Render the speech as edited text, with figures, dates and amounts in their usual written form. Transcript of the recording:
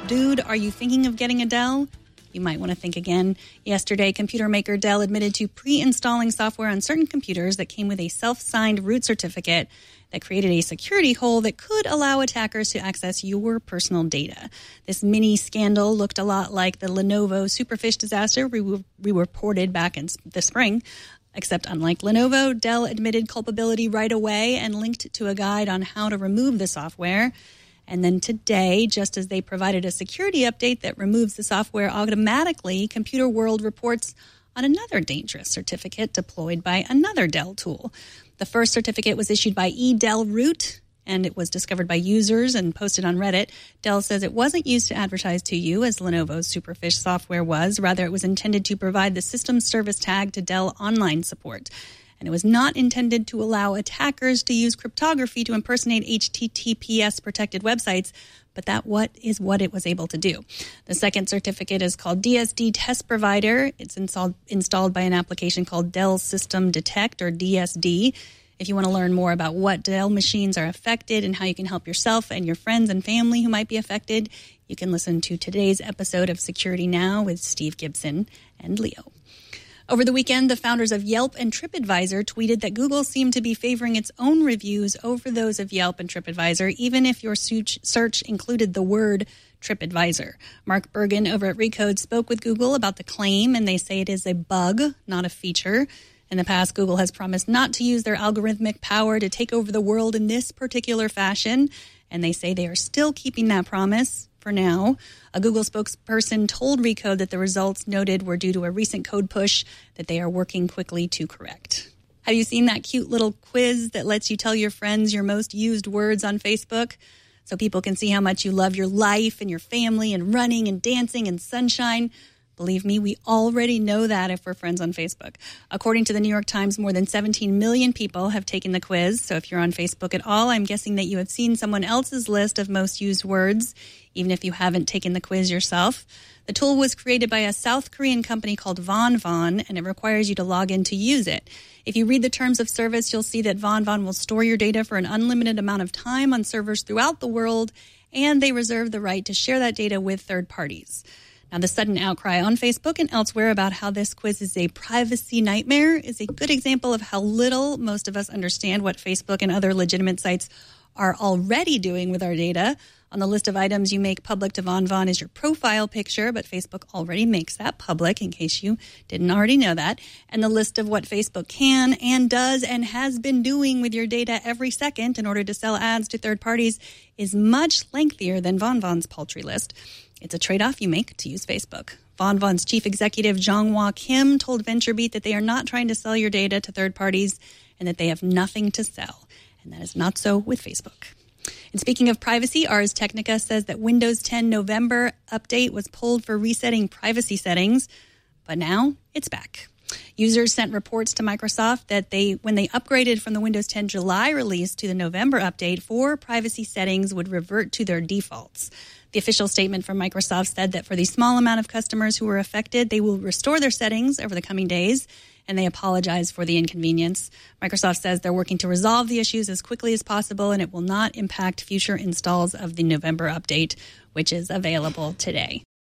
Dude, are you thinking of getting a Dell? You might want to think again. Yesterday, computer maker Dell admitted to pre-installing software on certain computers that came with a self-signed root certificate that created a security hole that could allow attackers to access your personal data. This mini scandal looked a lot like the Lenovo Superfish disaster we reported back in the spring. Except unlike Lenovo, Dell admitted culpability right away and linked to a guide on how to remove the software. And then today, just as they provided a security update that removes the software automatically, Computer World reports on another dangerous certificate deployed by another Dell tool. The first certificate was issued by eDellRoot, and it was discovered by users and posted on Reddit. Dell says it wasn't used to advertise to you as Lenovo's Superfish software was. Rather, it was intended to provide the system service tag to Dell Online support. And it was not intended to allow attackers to use cryptography to impersonate HTTPS-protected websites, but that is what it was able to do. The second certificate is called DSD Test Provider. It's installed by an application called Dell System Detect, or DSD. If you want to learn more about what Dell machines are affected and how you can help yourself and your friends and family who might be affected, you can listen to today's episode of Security Now with Steve Gibson and Leo. Over the weekend, the founders of Yelp and TripAdvisor tweeted that Google seemed to be favoring its own reviews over those of Yelp and TripAdvisor, even if your search included the word TripAdvisor. Mark Bergen over at Recode spoke with Google about the claim, and they say it is a bug, not a feature. In the past, Google has promised not to use their algorithmic power to take over the world in this particular fashion, and they say they are still keeping that promise. For now, a Google spokesperson told Recode that the results noted were due to a recent code push that they are working quickly to correct. Have you seen that cute little quiz that lets you tell your friends your most used words on Facebook? So people can see how much you love your life and your family and running and dancing and sunshine. Believe me, we already know that if we're friends on Facebook. According to the New York Times, more than 17 million people have taken the quiz. So if you're on Facebook at all, I'm guessing that you have seen someone else's list of most used words, even if you haven't taken the quiz yourself. The tool was created by a South Korean company called VonVon, and it requires you to log in to use it. If you read the terms of service, you'll see that VonVon will store your data for an unlimited amount of time on servers throughout the world, and they reserve the right to share that data with third parties. Now, the sudden outcry on Facebook and elsewhere about how this quiz is a privacy nightmare is a good example of how little most of us understand what Facebook and other legitimate sites are already doing with our data. On the list of items you make public to VonVon is your profile picture, but Facebook already makes that public, in case you didn't already know that. And the list of what Facebook can and does and has been doing with your data every second in order to sell ads to third parties is much lengthier than VonVon's paltry list. It's a trade-off you make to use Facebook. VonVon's chief executive, Jong-Hwa Kim, told VentureBeat that they are not trying to sell your data to third parties and that they have nothing to sell. And that is not so with Facebook. And speaking of privacy, Ars Technica says that Windows 10 November update was pulled for resetting privacy settings, but now it's back. Users sent reports to Microsoft that when they upgraded from the Windows 10 July release to the November update, 4 privacy settings would revert to their defaults. The official statement from Microsoft said that for the small amount of customers who were affected, they will restore their settings over the coming days, and they apologize for the inconvenience. Microsoft says they're working to resolve the issues as quickly as possible, and it will not impact future installs of the November update, which is available today.